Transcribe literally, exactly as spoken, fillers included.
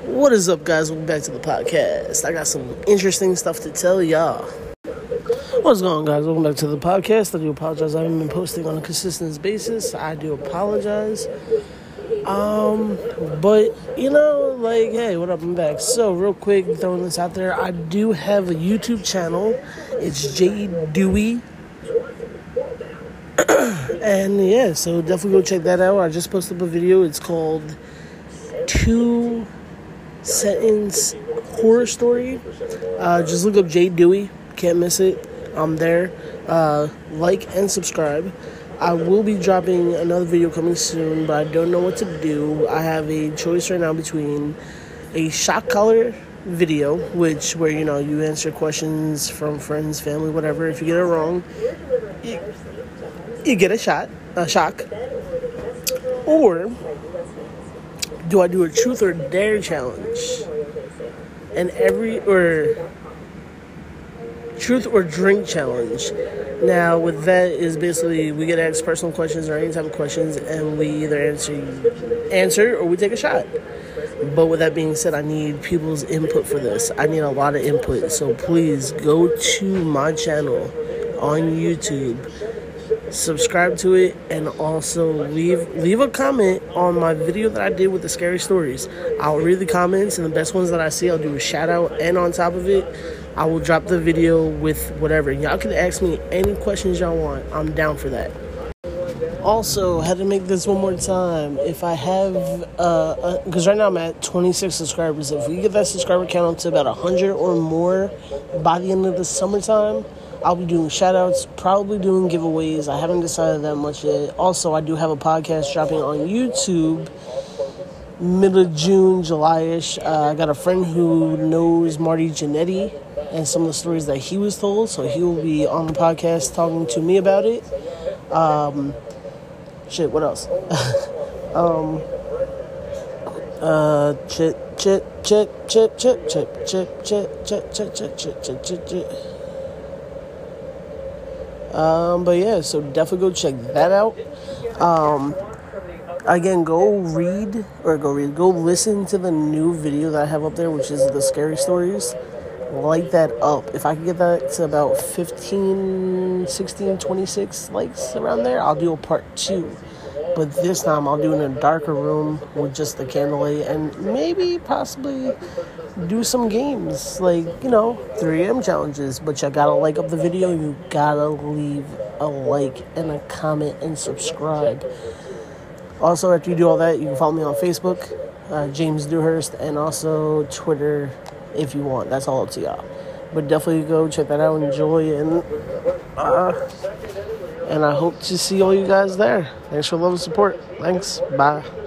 What is up, guys? Welcome back to the podcast. I got some interesting stuff to tell y'all. What's going on, guys? Welcome back to the podcast. I do apologize. I haven't been posting on a consistent basis. I do apologize. Um, but, you know, like, hey, what up? I'm back. So, real quick, throwing this out there, I do have a YouTube channel. It's J Dewey. And, yeah, so definitely go check that out. I just posted up a video. It's called Two Sentence Horror Story. Uh, just look up J Dewey. Can't miss it. I'm there. Uh, like and subscribe. I will be dropping another video coming soon, but I don't know what to do. I have a choice right now between a shock collar video, which where you know you answer questions from friends, family, whatever. If you get it wrong, you, you get a shot, a shock. Or do I do a truth or dare challenge? And every, or truth or drink challenge. Now, with that is basically we get asked personal questions or any type of questions, and we either answer, answer or we take a shot. But with that being said, I need people's input for this. I need a lot of input. So please go to my channel on YouTube. Subscribe to it, and also leave leave a comment on my video that I did with the scary stories. I'll read the comments, and the best ones that I see, I'll do a shout out, and on top of it, I will drop the video with whatever. Y'all can ask me any questions y'all want. I'm down for that. Also, had to make this one more time. If I have, uh, because right now I'm at twenty-six subscribers. If we get that subscriber count up to about one hundred or more by the end of the summertime, I'll be doing shout-outs, probably doing giveaways. I haven't decided that much yet. Also, I do have a podcast dropping on YouTube middle of June, July-ish. Uh, I got a friend who knows Marty Jannetty and some of the stories that he was told, so he will be on the podcast talking to me about it. Um, shit, what else? um, uh, chit, chit, chit, chit, chit, chit, chit, chit, chit, chit, chit, chit, chit, chit, chit. Um, but yeah, so definitely go check that out. Um, again, go read, or go read, go listen to the new video that I have up there, which is the scary stories. Like that up. If I can get that to about fifteen, sixteen, twenty-six likes around there, I'll do a part two. But this time I'll do it in a darker room with just the candlelight, and maybe possibly do some games, like, you know, three a.m. challenges. But you gotta like up the video, you gotta leave a like and a comment and subscribe. Also, after you do all that, you can follow me on Facebook, uh, James Dewhurst, and also Twitter if you want. That's all up to y'all. But definitely go check that out, enjoy, and uh, and I hope to see all you guys there. Thanks for the love and support. Thanks. Bye.